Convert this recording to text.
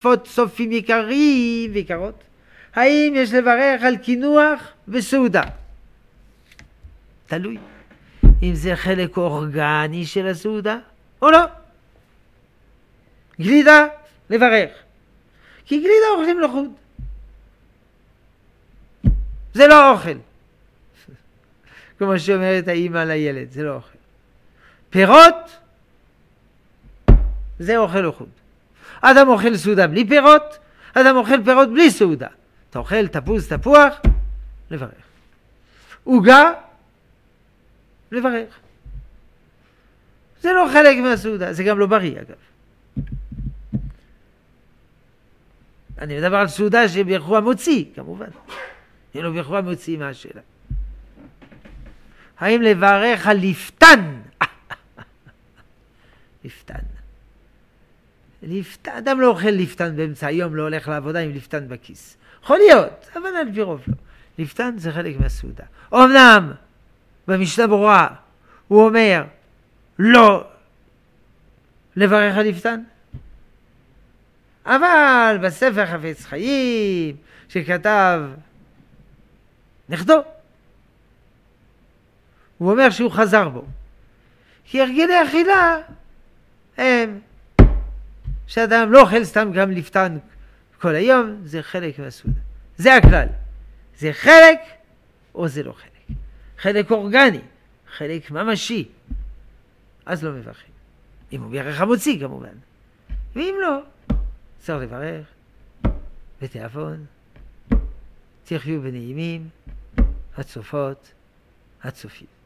צופים יקרים ויקרות. האם יש לברך על קינוח וסעודה? תלוי אם זה חלק אורגני של הסעודה או לא. גלידה, לברך. כי גלידה אוכלים לחוד. זה לא אוכל. כמו שאומרת האמא לילד, זה לא אוכל. פירות, זה אוכל לחוד. אדם אוכל סעודה בלי פירות, אדם אוכל פירות בלי סעודה. אתה אוכל תפוז, תפוח, לברך. עוגה, לברך. זה לא חלק מהסעודה, זה גם לא בריא אגב. אני מדבר על סעודה שבירכו המוציא, כמובן. אם לא בירכו המוציא, מה השאלה? האם לברך על לפתן? לפתן. אדם לא אוכל לפתן באמצע היום, לא הולך לעבודה עם לפתן בכיס. יכול להיות, אבל על פי רוב לא. לפתן זה חלק מהסעודה. אמנם, במשנה ברורה, הוא אומר, לא לברך על לפתן. אבל בספר חפץ חיים, שכתב נכדו, הוא אומר שהוא חזר בו. כי הרגלי אכילה הם שאדם לא אוכל סתם גם לפתן כל היום, זה חלק מהסעודה. זה הכלל. זה חלק או זה לא חלק. חלק אורגני, חלק ממשי. אז לא מברכים. אם הוא בירך המוציא כמובן. ואם לא, צריך לברך בתיאבון. תחיו בנעימים, הצופות, הצופים.